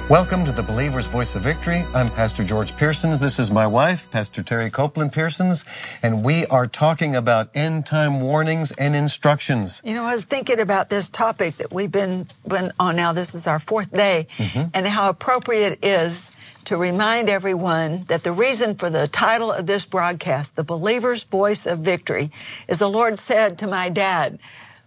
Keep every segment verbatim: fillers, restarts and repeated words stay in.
Welcome to the Believer's Voice of Victory. I'm Pastor George Pearsons. This is my wife, Pastor Terry Copeland Pearsons, and we are talking about end-time warnings and instructions. You know, I was thinking about this topic that we've been, been on now. This is our fourth day, mm-hmm. and how appropriate it is to remind everyone that the reason for the title of this broadcast, The Believer's Voice of Victory, is the Lord said to my dad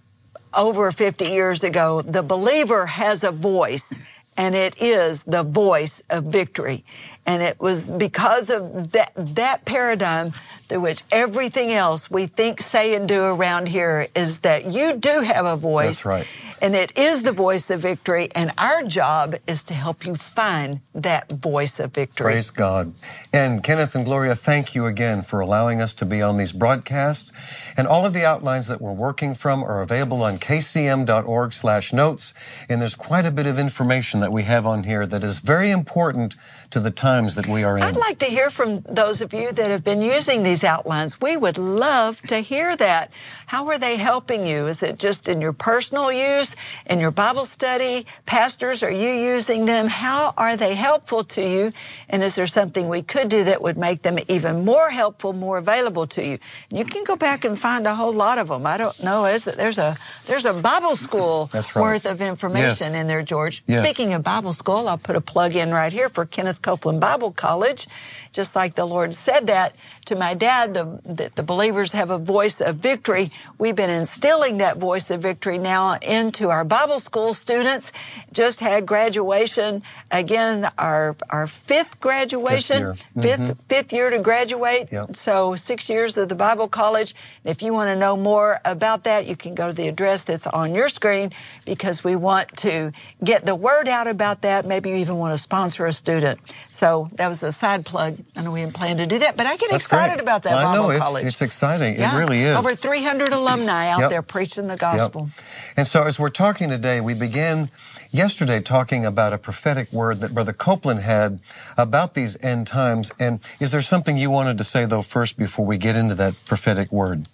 over fifty years ago, the believer has a voice, and it is the voice of victory. And it was because of that, that paradigm through which everything else we think, say, and do around here is that you do have a voice. That's right. And it is the voice of victory, and our job is to help you find that voice of victory. Praise God. And Kenneth and Gloria, thank you again for allowing us to be on these broadcasts. And all of the outlines that we're working from are available on k c m dot org slash notes. And there's quite a bit of information that we have on here that is very important to the times that we are in. I'd like to hear from those of you that have been using these outlines. We would love to hear that. How are they helping you? Is it just in your personal use, in your Bible study? Pastors, are you using them? How are they helpful to you? And is there something we could do that would make them even more helpful, more available to you? And you can go back and find a whole lot of them. I don't know. Is it, there's a there's a Bible school That's right. worth of information yes. in there, George. Yes. Speaking of Bible school, I'll put a plug in right here for Kenneth Copeland Bible College. Just like the Lord said that to my dad, the, the, the believers have a voice of victory. We've been instilling that voice of victory now into our Bible school students. Just had graduation. Again, our our fifth graduation. Fifth year, fifth, mm-hmm. fifth year to graduate. Yep. So six years of the Bible College. If you want to know more about that, you can go to the address that's on your screen, because we want to get the word out about that. Maybe you even want to sponsor a student. So that was a side plug. I know we didn't plan to do that, but I get That's excited great. about that I Bible know, it's, College. it's exciting. Yeah. It really is. Over three hundred alumni out yep. there preaching the gospel. Yep. And so as we're talking today, we began yesterday talking about a prophetic word that Brother Copeland had about these end times. And is there something you wanted to say, though, first before we get into that prophetic word?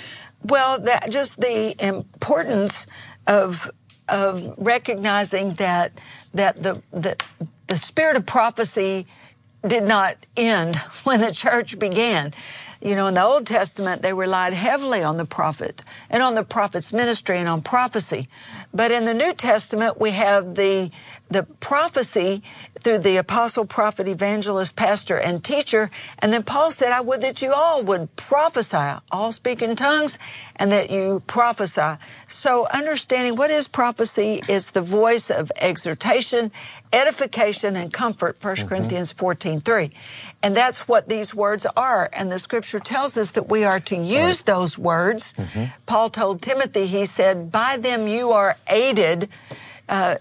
Well, that, just the importance of of recognizing that that the the, the spirit of prophecy did not end when the church began. You know, in the Old Testament, they relied heavily on the prophet and on the prophet's ministry and on prophecy. But in the New Testament, we have the the prophecy through the apostle, prophet, evangelist, pastor, and teacher. And then Paul said, I would that you all would prophesy, all speak in tongues, and that you prophesy. So understanding what is prophecy is the voice of exhortation, edification, and comfort, First mm-hmm. Corinthians fourteen three. And that's what these words are. And the scripture tells us that we are to use right. those words. Mm-hmm. Paul told Timothy, he said, by them you are aided uh,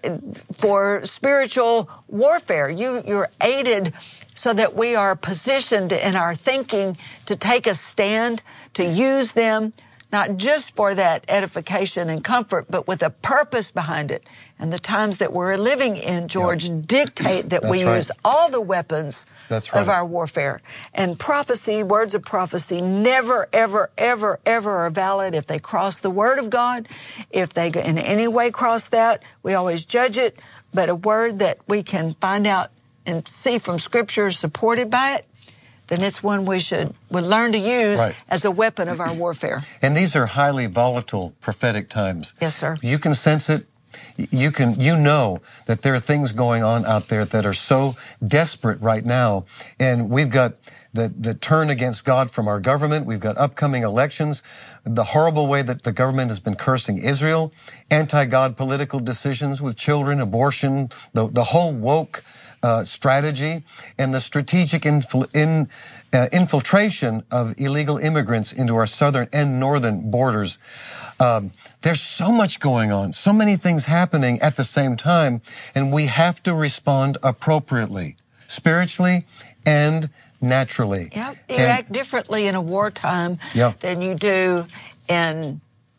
for spiritual warfare. You, you're aided so that we are positioned in our thinking to take a stand, to use them, not just for that edification and comfort, but with a purpose behind it. And the times that we're living in, George, yep. dictate that That's we right. use all the weapons That's right. of our warfare. And prophecy, words of prophecy, never, ever, ever, ever are valid if they cross the Word of God. If they in any way cross that, we always judge it. But a word that we can find out and see from Scripture supported by it, then it's one we should would learn to use right. as a weapon of our warfare. And these are highly volatile prophetic times. Yes, sir. You can sense it. You can, you know that there are things going on out there that are so desperate right now. And we've got the, the turn against God from our government. We've got upcoming elections, the horrible way that the government has been cursing Israel, anti-God political decisions with children, abortion, the, the whole woke uh, strategy, and the strategic infl- in, uh, infiltration of illegal immigrants into our southern and northern borders. Um, there's so much going on, so many things happening at the same time, and we have to respond appropriately, spiritually and naturally. Yep. You and, act differently in a wartime yeah. than you do in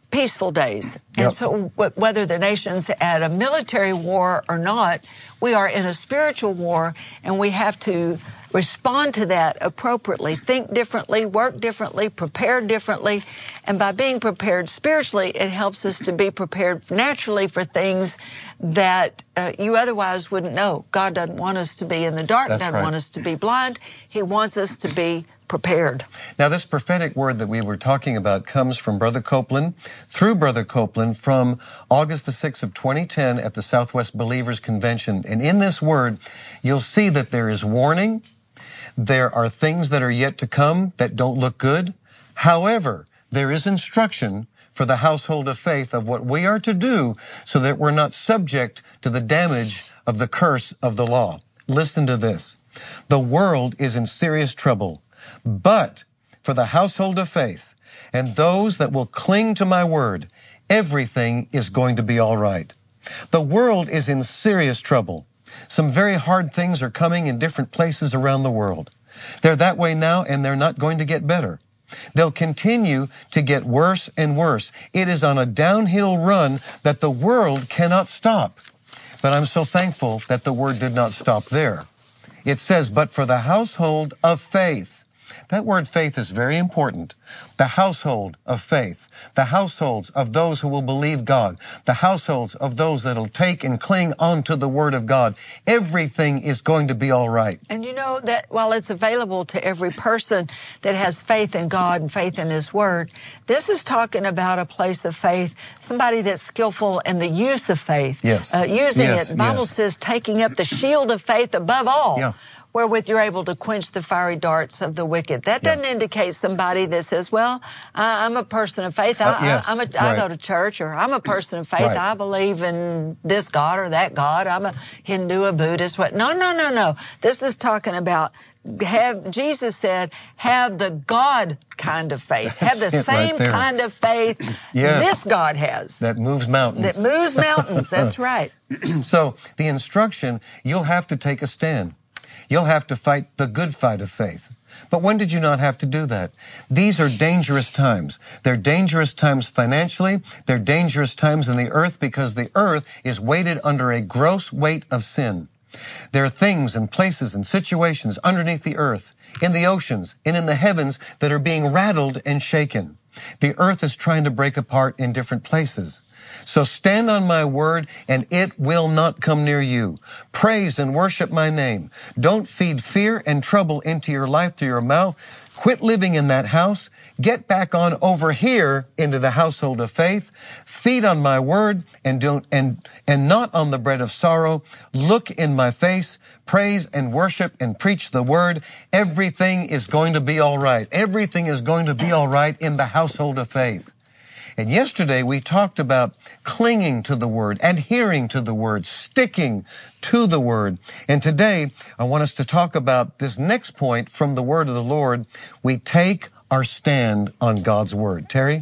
peaceful days. Yep. And so w- whether the nation's at a military war or not, we are in a spiritual war, and we have to respond to that appropriately, think differently, work differently, prepare differently. And by being prepared spiritually, it helps us to be prepared naturally for things that uh, you otherwise wouldn't know. God doesn't want us to be in the dark, That's doesn't right. want us to be blind. He wants us to be prepared. Now, this prophetic word that we were talking about comes from Brother Copeland, through Brother Copeland, from August the sixth of twenty ten at the Southwest Believers Convention. And in this word, you'll see that there is warning. There are things that are yet to come that don't look good. However, there is instruction for the household of faith of what we are to do so that we're not subject to the damage of the curse of the law. Listen to this. The world is in serious trouble. But for the household of faith and those that will cling to my word, everything is going to be all right. The world is in serious trouble. Some very hard things are coming in different places around the world. They're that way now, and they're not going to get better. They'll continue to get worse and worse. It is on a downhill run that the world cannot stop. But I'm so thankful that the word did not stop there. It says, but for the household of faith. That word faith is very important. The household of faith. The households of those who will believe God. The households of those that will take and cling onto the Word of God. Everything is going to be all right. And you know that while it's available to every person that has faith in God and faith in His Word, this is talking about a place of faith, somebody that's skillful in the use of faith. Yes. Uh, using yes, it. The Bible yes. says taking up the shield of faith above all. Yeah. Wherewith you're able to quench the fiery darts of the wicked. That doesn't Yeah. indicate somebody that says, well, I, I'm a person of faith. I, Uh, yes, I, I'm a, I right. go to church, or I'm a person of faith. Right. I believe in this God or that God. I'm a Hindu, a Buddhist. What? No, no, no, no. This is talking about have, Jesus said, have the God kind of faith. That's have the it right same there. kind of faith Yes. this God has. That moves mountains. That moves mountains. That's right. So the instruction, you'll have to take a stand. You'll have to fight the good fight of faith. But when did you not have to do that? These are dangerous times. They're dangerous times financially. They're dangerous times in the earth because the earth is weighted under a gross weight of sin. There are things and places and situations underneath the earth, in the oceans, and in the heavens that are being rattled and shaken. The earth is trying to break apart in different places. So stand on my word, and it will not come near you. Praise and worship my name. Don't feed fear and trouble into your life through your mouth. Quit living in that house. Get back on over here into the household of faith. Feed on my word and don't and and not on the bread of sorrow. Look in my face. Praise and worship and preach the word. Everything is going to be all right. Everything is going to be all right in the household of faith. And yesterday we talked about clinging to the Word, adhering to the Word, sticking to the Word. And today I want us to talk about this next point from the Word of the Lord. We take our stand on God's Word. Terry?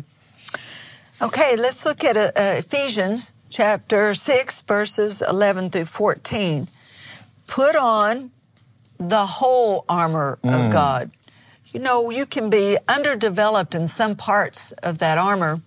Okay, let's look at uh, Ephesians chapter six, verses eleven through fourteen. Put on the whole armor of Mm. God. You know, you can be underdeveloped in some parts of that armor.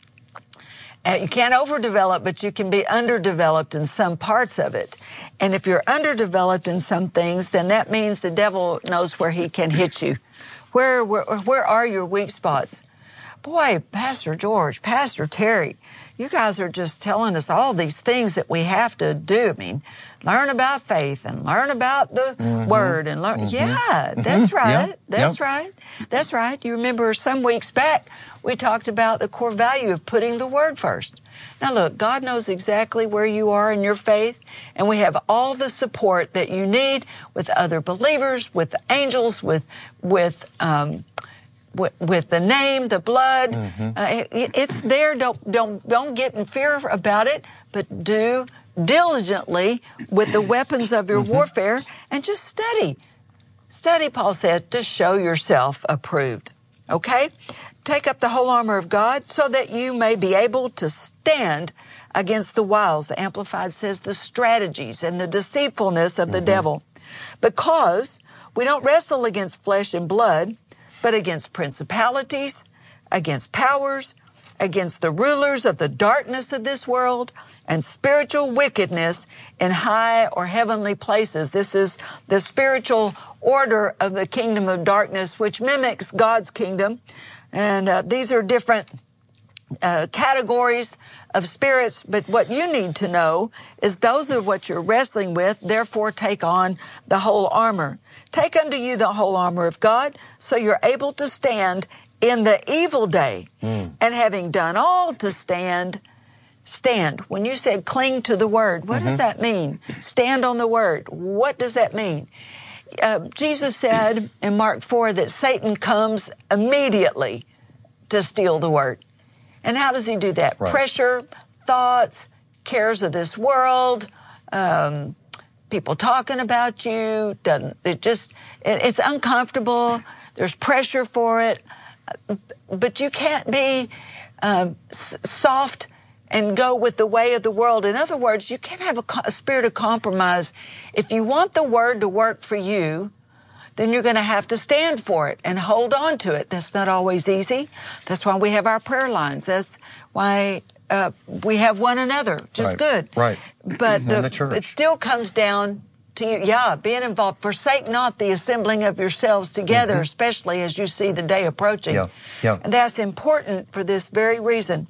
Uh, you can't overdevelop, but you can be underdeveloped in some parts of it. And if you're underdeveloped in some things, then that means the devil knows where he can hit you. Where, where, where are your weak spots? Boy, Pastor George, Pastor Terry, you guys are just telling us all these things that we have to do. I mean, learn about faith and learn about the mm-hmm. Word and learn. Mm-hmm. Yeah, that's mm-hmm. right. Yep. That's yep. right. That's right. You remember some weeks back, we talked about the core value of putting the Word first. Now look, God knows exactly where you are in your faith, and we have all the support that you need with other believers, with angels, with, with, um, with, with the name, the blood. Mm-hmm. Uh, it, it's there. Don't, don't, don't get in fear about it, but do diligently with the weapons of your mm-hmm. warfare and just study. Study, Paul said, to show yourself approved. Okay? Take up the whole armor of God so that you may be able to stand against the wiles. The Amplified says the strategies and the deceitfulness of the mm-hmm. devil. Because we don't wrestle against flesh and blood, but against principalities, against powers, against the rulers of the darkness of this world and spiritual wickedness in high or heavenly places. This is the spiritual order of the kingdom of darkness, which mimics God's kingdom. And uh, these are different uh, categories of spirits, but what you need to know is those are what you're wrestling with. Therefore, take on the whole armor. Take unto you the whole armor of God, so you're able to stand in the evil day. Mm. And having done all to stand, stand. When you said cling to the word, what mm-hmm. does that mean? Stand on the word. What does that mean? Uh, Jesus said in Mark four that Satan comes immediately to steal the word. And how does he do that? Right. Pressure, thoughts, cares of this world, um, people talking about you. Doesn't it just? It, it's uncomfortable. There's pressure for it, but you can't be um, s- soft and go with the way of the world. In other words, you can't have a, co- a spirit of compromise. If you want the word to work for you, then you're going to have to stand for it and hold on to it. That's not always easy. That's why we have our prayer lines. That's why uh, we have one another. Just right. good. Right. But the, the church. It still comes down to you, yeah, being involved. Forsake not the assembling of yourselves together, mm-hmm. especially as you see the day approaching. Yeah. Yeah. And that's important for this very reason.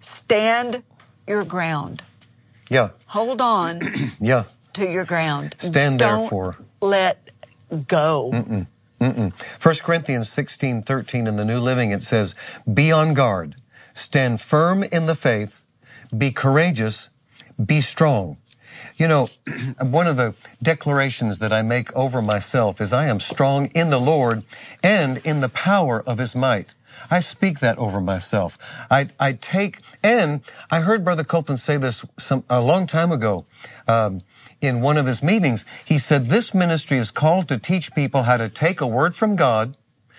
Stand your ground. Yeah. Hold on yeah. to your ground. Stand Don't therefore. let go. Mm-mm. Mm-mm. First Corinthians sixteen thirteen in the New Living, it says, be on guard, stand firm in the faith, be courageous, be strong. You know, one of the declarations that I make over myself is I am strong in the Lord and in the power of his might. I speak that over myself. I, I take, and I heard Brother Copeland say this some, a long time ago, um, in one of his meetings. He said, this ministry is called to teach people how to take a word from God,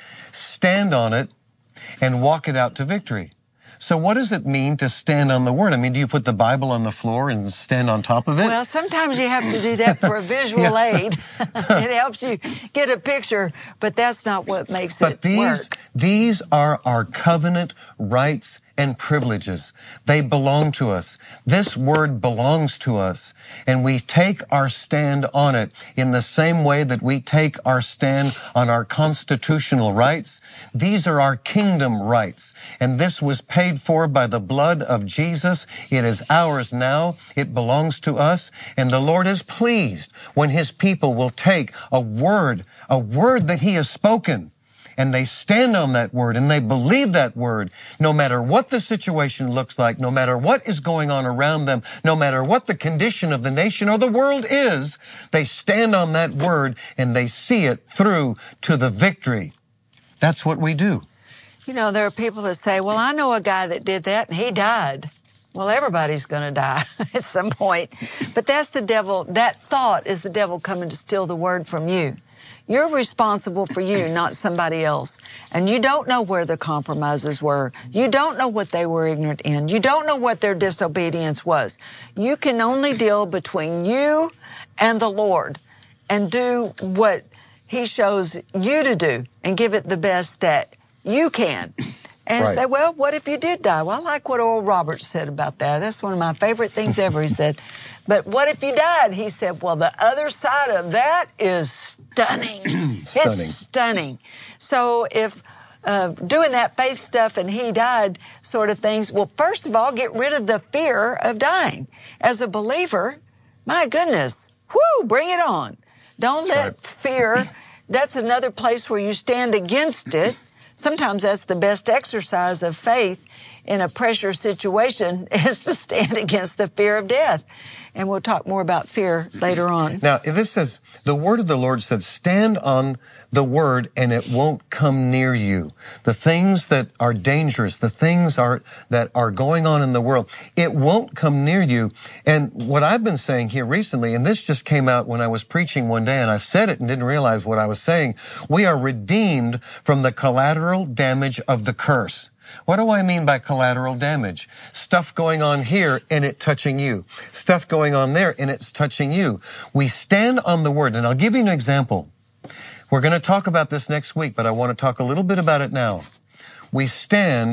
stand on it, and walk it out to victory. So what does it mean to stand on the word? I mean, do you put the Bible on the floor and stand on top of it? Well, sometimes you have to do that for a visual yeah. aid. It helps you get a picture, but that's not what makes but it these, work. These are our covenant rights and privileges. They belong to us. This word belongs to us, and we take our stand on it in the same way that we take our stand on our constitutional rights. These are our kingdom rights, and this was paid for by the blood of Jesus. It is ours now. It belongs to us, and the Lord is pleased when his people will take a word, a word that he has spoken, and they stand on that word and they believe that word, no matter what the situation looks like, no matter what is going on around them, no matter what the condition of the nation or the world is, they stand on that word and they see it through to the victory. That's what we do. You know, there are people that say, well, I know a guy that did that and he died. Well, everybody's going to die at some point. But that's the devil. That thought is the devil coming to steal the word from you. You're responsible for you, not somebody else. And you don't know where the compromises were. You don't know what they were ignorant in. You don't know what their disobedience was. You can only deal between you and the Lord and do what he shows you to do and give it the best that you can. And right. say, well, what if you did die? Well, I like what Oral Roberts said about that. That's one of my favorite things ever. He said, but what if you died? He said, well, the other side of that is stunning. stunning. It's stunning. So if uh, doing that faith stuff and he died sort of things, well, first of all, get rid of the fear of dying. As a believer, my goodness, whoo, bring it on. Don't That's let right. fear, that's another place where you stand against it. Sometimes that's the best exercise of faith in a pressure situation is to stand against the fear of death. And we'll talk more about fear later on. Now, this says, the word of the Lord said, stand on the word and it won't come near you. The things that are dangerous, the things are that are going on in the world, it won't come near you. And what I've been saying here recently, and this just came out when I was preaching one day and I said it and didn't realize what I was saying, we are redeemed from the collateral damage of the curse. What do I mean by collateral damage? Stuff going on here and it touching you. Stuff going on there and it's touching you. We stand on the word, and I'll give you an example. We're going to talk about this next week, but I want to talk a little bit about it now. We stand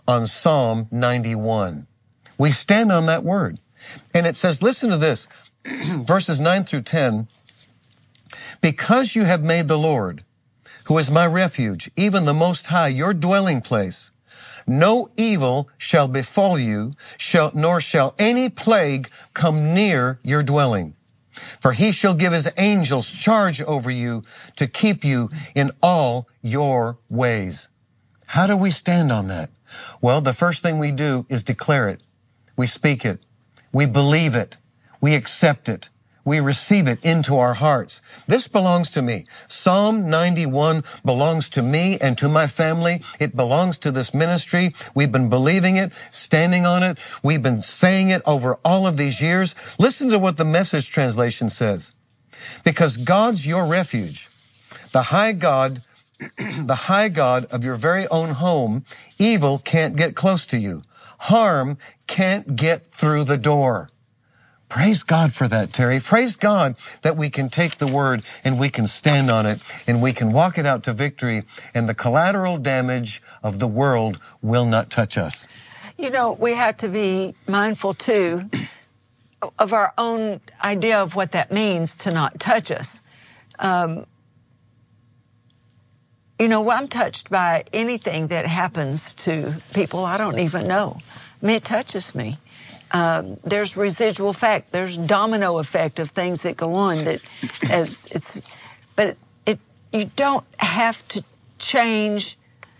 on Psalm ninety-one. We stand on that word. And it says, listen to this, verses nine through ten, because you have made the Lord, who is my refuge, even the Most High, your dwelling place, no evil shall befall you, shall, nor shall any plague come near your dwelling. For he shall give his angels charge over you to keep you in all your ways. How do we stand on that? Well, the first thing we do is declare it. We speak it. We believe it. We accept it. We receive it into our hearts. This belongs to me. Psalm ninety-one belongs to me and to my family. It belongs to this ministry. We've been believing it, standing on it. We've been saying it over all of these years. Listen to what the Message translation says. Because God's your refuge, the high God, the high God of your very own home, evil can't get close to you. Harm can't get through the door. Praise God for that, Terry. Praise God that we can take the word and we can stand on it and we can walk it out to victory, and the collateral damage of the world will not touch us. You know, we have to be mindful, too, of our own idea of what that means to not touch us. Um, you know, I'm touched by anything that happens to people I don't even know. I mean, it touches me. Um, there's residual effect. There's domino effect of things that go on. That as it's, but it you don't have to change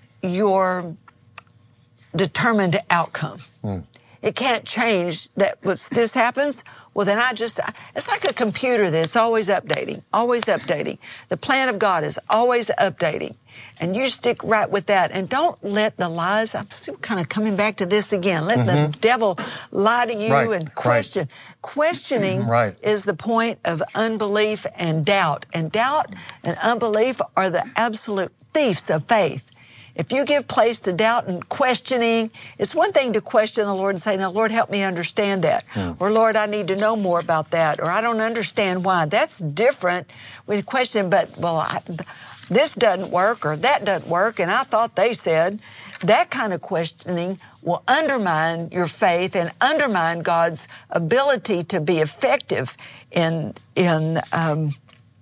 your determined outcome. Mm. It can't change that. If this happens, well, then I just. It's like a computer that's always updating, always updating. The plan of God is always updating. And you stick right with that. And don't let the lies, I'm kind of coming back to this again, let mm-hmm. the devil lie to you right, and question. Right. Questioning right. is the point of unbelief and doubt. And doubt and unbelief are the absolute thieves of faith. If you give place to doubt and questioning, it's one thing to question the Lord and say, now, Lord, help me understand that. Mm. Or, Lord, I need to know more about that. Or, I don't understand why. That's different when question, but, well, I, this doesn't work or that doesn't work, and I thought they said. That kind of questioning will undermine your faith and undermine God's ability to be effective in in um,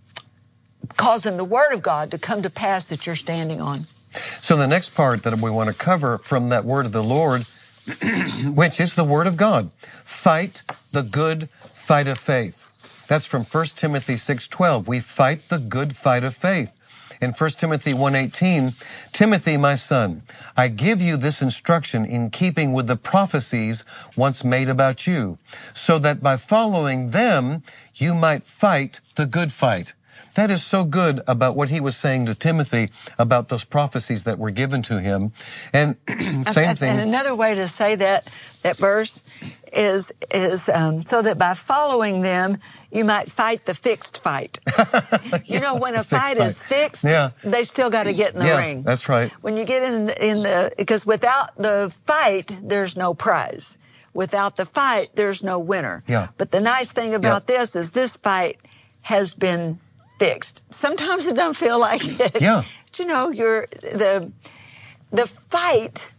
causing the Word of God to come to pass that you're standing on. So the next part that we want to cover from that word of the Lord, which is the Word of God, fight the good fight of faith. That's from First Timothy six twelve. We fight the good fight of faith. In First Timothy one eighteen, Timothy, my son, I give you this instruction in keeping with the prophecies once made about you, so that by following them, you might fight the good fight. That is so good about what he was saying to Timothy about those prophecies that were given to him. And same thing. And another way to say that, that verse is, is um, so that by following them, you might fight the fixed fight. You yeah, know, when a fight, fight is fixed, yeah. they still got to get in the yeah, ring. That's right. When you get in, in the, because without the fight, there's no prize. Without the fight, there's no winner. Yeah. But the nice thing about yeah. this is this fight has been fixed. Sometimes it doesn't feel like it. Yeah. But you know, you're the the fight,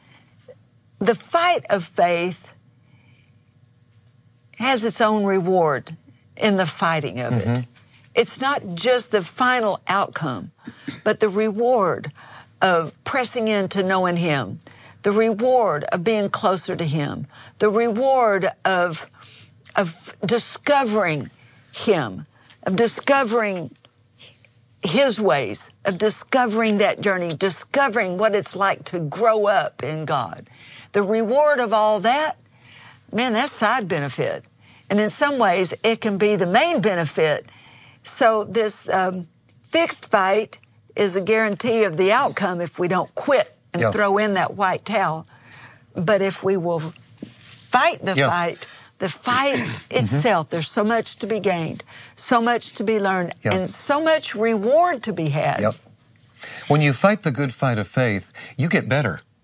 the fight of faith has its own reward in the fighting of mm-hmm. it. It's not just the final outcome, but the reward of pressing into knowing Him, the reward of being closer to Him, the reward of of discovering Him, of discovering His ways, of discovering that journey, discovering what it's like to grow up in God. The reward of all that, man, that's side benefit. And in some ways, it can be the main benefit. So this um, fixed fight is a guarantee of the outcome if we don't quit and yep. throw in that white towel. But if we will fight the yep. fight, the fight itself, mm-hmm. there's so much to be gained, so much to be learned, yep. and so much reward to be had. Yep. When you fight the good fight of faith, you get better.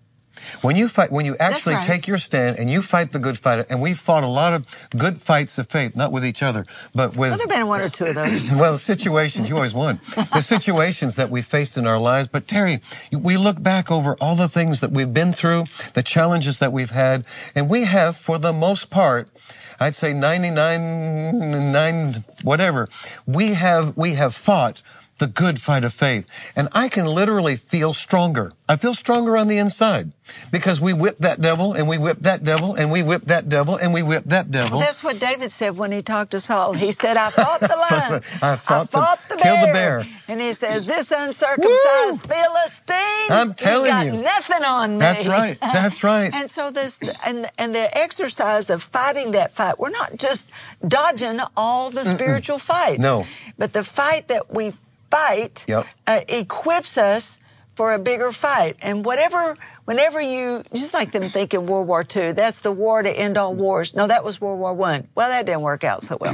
When you fight, when you actually right. take your stand and you fight the good fight, and we fought a lot of good fights of faith, not with each other, but with... Well, there have been one or two of those. Well, situations, you always won. The situations that we faced in our lives. But Terry, we look back over all the things that we've been through, the challenges that we've had, and we have, for the most part, I'd say ninety-nine, nine, whatever, we have, we have fought the good fight of faith. And I can literally feel stronger. I feel stronger on the inside because we whipped that devil and we whipped that devil and we whipped that devil and we whipped that devil. Well, that's what David said when he talked to Saul. He said, I fought the lion. I fought, I fought the, the, bear. killed the bear. And he says, this uncircumcised Woo! Philistine, I'm telling he's got you. nothing on me. That's right. That's right. And so this, and, and the exercise of fighting that fight, we're not just dodging all the Mm-mm. spiritual fights. No. But the fight that we fight yep. uh, equips us for a bigger fight. And whatever, whenever you, just like them thinking World War Two, that's the war to end all wars. No, that was World War One. Well, that didn't work out so well.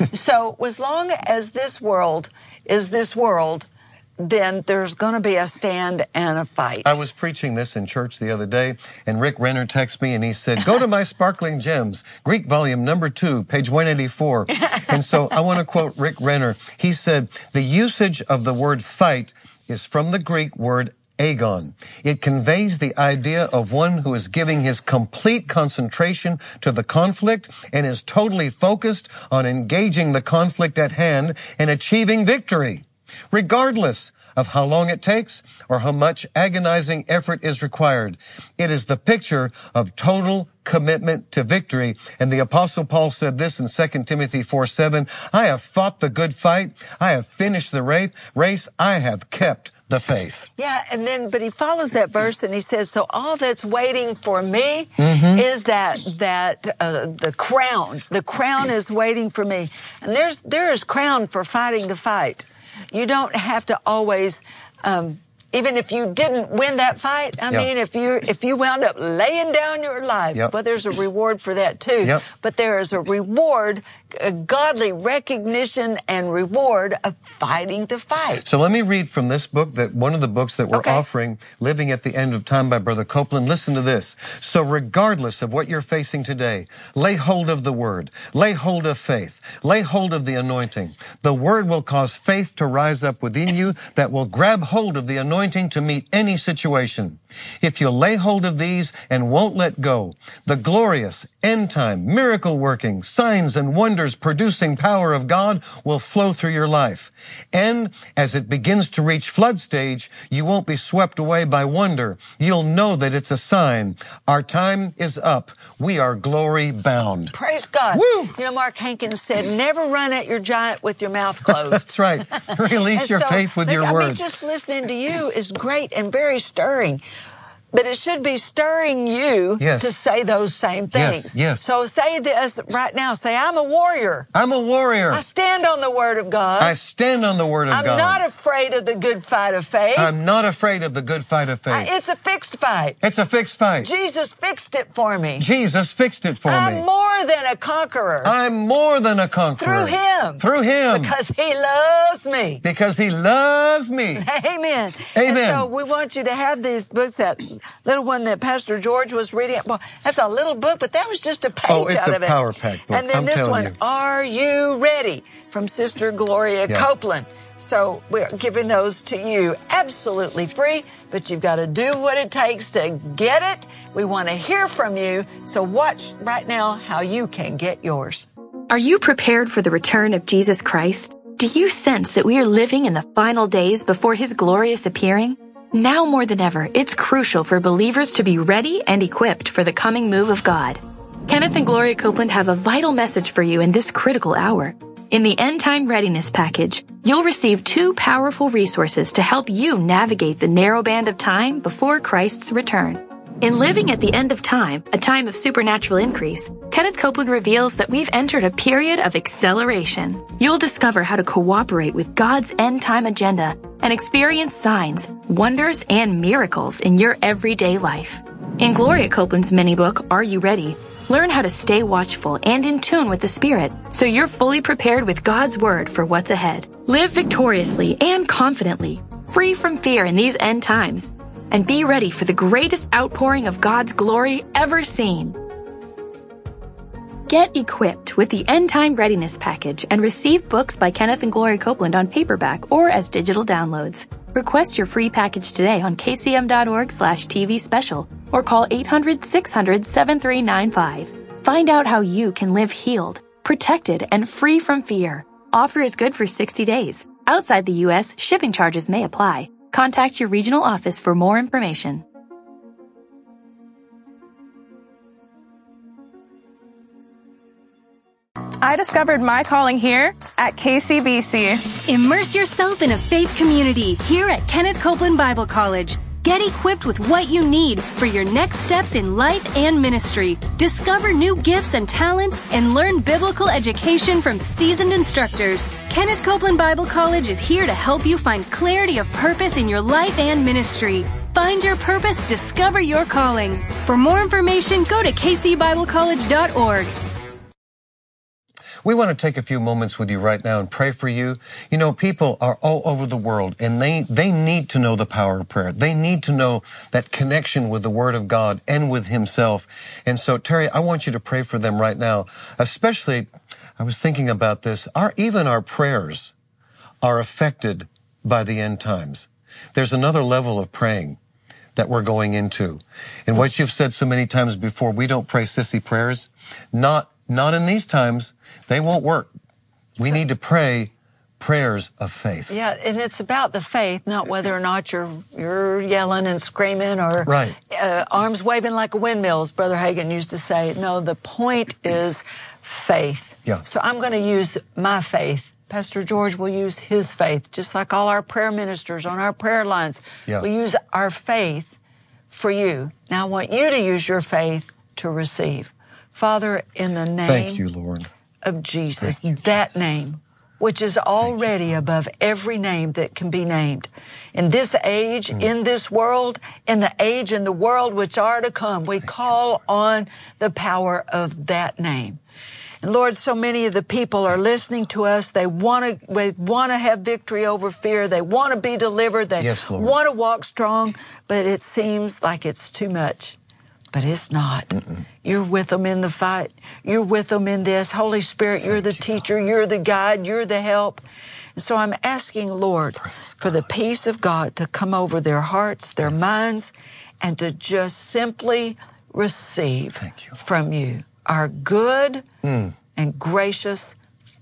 So as long as this world is this world, then there's going to be a stand and a fight. I was preaching this in church the other day, and Rick Renner texted me, and he said, go to my Sparkling Gems, Greek volume number two, page one eighty-four. And so I want to quote Rick Renner. He said, the usage of the word fight is from the Greek word agon. It conveys the idea of one who is giving his complete concentration to the conflict and is totally focused on engaging the conflict at hand and achieving victory, regardless of how long it takes or how much agonizing effort is required. It is the picture of total commitment to victory. And the Apostle Paul said this in Second Timothy four seven, I have fought the good fight. I have finished the race. I have kept the faith. Yeah, and then, but he follows that verse and he says, so all that's waiting for me mm-hmm. is that, that, uh, the crown. The crown is waiting for me. And there's, there is crown for fighting the fight. You don't have to always, um, even if you didn't win that fight, I yep. mean, if you if you wound up laying down your life, yep. well, there's a reward for that too. Yep. But there is a reward, a godly recognition and reward of fighting the fight. So let me read from this book, that one of the books that we're okay. offering, Living at the End of Time by Brother Copeland. Listen to this. So regardless of what you're facing today, lay hold of the Word. Lay hold of faith. Lay hold of the anointing. The Word will cause faith to rise up within you that will grab hold of the anointing to meet any situation. If you lay hold of these and won't let go, the glorious end-time, miracle-working, signs and wonders producing power of God will flow through your life. And as it begins to reach flood stage, you won't be swept away by wonder. You'll know that it's a sign. Our time is up. We are glory bound. Praise God. Woo! You know, Mark Hankins said, never run at your giant with your mouth closed. That's right. Release your so, faith with your I words. mean, just listening to you is great and very stirring. But it should be stirring you yes. to say those same things. Yes, yes. So say this right now. Say, I'm a warrior. I'm a warrior. I stand on the Word of God. I stand on the Word of I'm God. I'm not afraid of the good fight of faith. I'm not afraid of the good fight of faith. I, it's a fixed fight. It's a fixed fight. Jesus fixed it for me. Jesus fixed it for I'm me. I'm more than a conqueror. I'm more than a conqueror. Through Him. Through Him. Because He loves me. Because He loves me. Amen. Amen. And so we want you to have these books, that little one that Pastor George was reading. Well, that's a little book, but that was just a page oh, it's out a of it. Power Pack book. And then I'm this one, you. Are You Ready? From Sister Gloria yeah. Copeland. So we're giving those to you absolutely free, but you've got to do what it takes to get it. We want to hear from you. So watch right now how you can get yours. Are you prepared for the return of Jesus Christ? Do you sense that we are living in the final days before His glorious appearing? Now more than ever, it's crucial for believers to be ready and equipped for the coming move of God. Kenneth and Gloria Copeland have a vital message for you in this critical hour. In the End Time Readiness Package, you'll receive two powerful resources to help you navigate the narrow band of time before Christ's return. In Living at the End of Time, a time of supernatural increase, Kenneth Copeland reveals that we've entered a period of acceleration. You'll discover how to cooperate with God's end-time agenda and experience signs, wonders, and miracles in your everyday life. In Gloria Copeland's mini-book, Are You Ready?, learn how to stay watchful and in tune with the Spirit so you're fully prepared with God's Word for what's ahead. Live victoriously and confidently, free from fear in these end times. and be ready for the greatest outpouring of God's glory ever seen. Get equipped with the End Time Readiness Package and receive books by Kenneth and Gloria Copeland on paperback or as digital downloads. Request your free package today on kcm.org slash TV special or call eight hundred, six hundred, seven three nine five. Find out how you can live healed, protected, and free from fear. Offer is good for sixty days. Outside the U S, shipping charges may apply. Contact your regional office for more information. I discovered my calling here at K C B C. Immerse yourself in a faith community here at Kenneth Copeland Bible College. Get equipped with what you need for your next steps in life and ministry. Discover new gifts and talents and learn biblical education from seasoned instructors. Kenneth Copeland Bible College is here to help you find clarity of purpose in your life and ministry. Find your purpose, discover your calling. For more information, go to k c bible college dot org. We want to take a few moments with you right now and pray for you. You know, people are all over the world, and they, they need to know the power of prayer. They need to know that connection with the Word of God and with Himself. And so, Terry, I want you to pray for them right now. Especially, I was thinking about this, our, even our prayers are affected by the end times. There's another level of praying that we're going into. And what you've said so many times before, we don't pray sissy prayers. Not, not in these times. They won't work. We need to pray prayers of faith. Yeah, and it's about the faith, not whether or not you're you're yelling and screaming or right. uh, arms waving like a windmill, as Brother Hagin used to say. No, the point is faith. Yeah. So I'm going to use my faith. Pastor George will use his faith, just like all our prayer ministers on our prayer lines. Yeah. We use our faith for you. Now I want you to use your faith to receive. Father, in the name Thank you, Lord. of Jesus, you, that Jesus. name, which is already you, above every name that can be named. In this age, mm. in this world, in the age and the world which are to come, we Thank call you. on the power of that name. And Lord, so many of the people are listening to us. They want to, they want to have victory over fear. They want to be delivered. They yes, Lord. want to walk strong, but it seems like it's too much. But it's not. Mm-mm. You're with them in the fight. You're with them in this. Holy Spirit, Thank you're the you, teacher. Father. You're the guide. You're the help. And so I'm asking, Lord, for the peace of God to come over their hearts, their yes. minds, and to just simply receive you, from you, our good mm. and gracious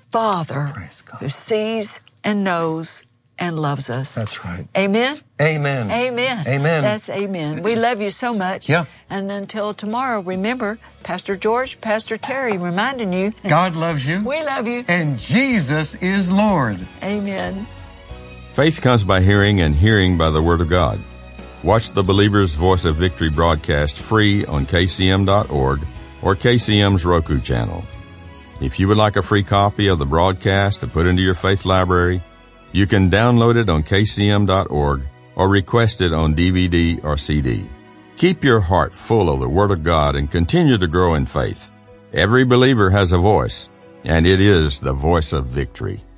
Father who sees and knows and loves us. That's right. Amen? Amen. Amen. Amen. That's amen. We love you so much. Yeah. And until tomorrow, remember, Pastor George, Pastor Terry reminding you. God loves you. We love you. And Jesus is Lord. Amen. Faith comes by hearing, and hearing by the Word of God. Watch the Believer's Voice of Victory broadcast free on k c m dot org or K C M's Roku channel. If you would like a free copy of the broadcast to put into your faith library, you can download it on k c m dot org or request it on D V D or C D. Keep your heart full of the Word of God and continue to grow in faith. Every believer has a voice, and it is the voice of victory.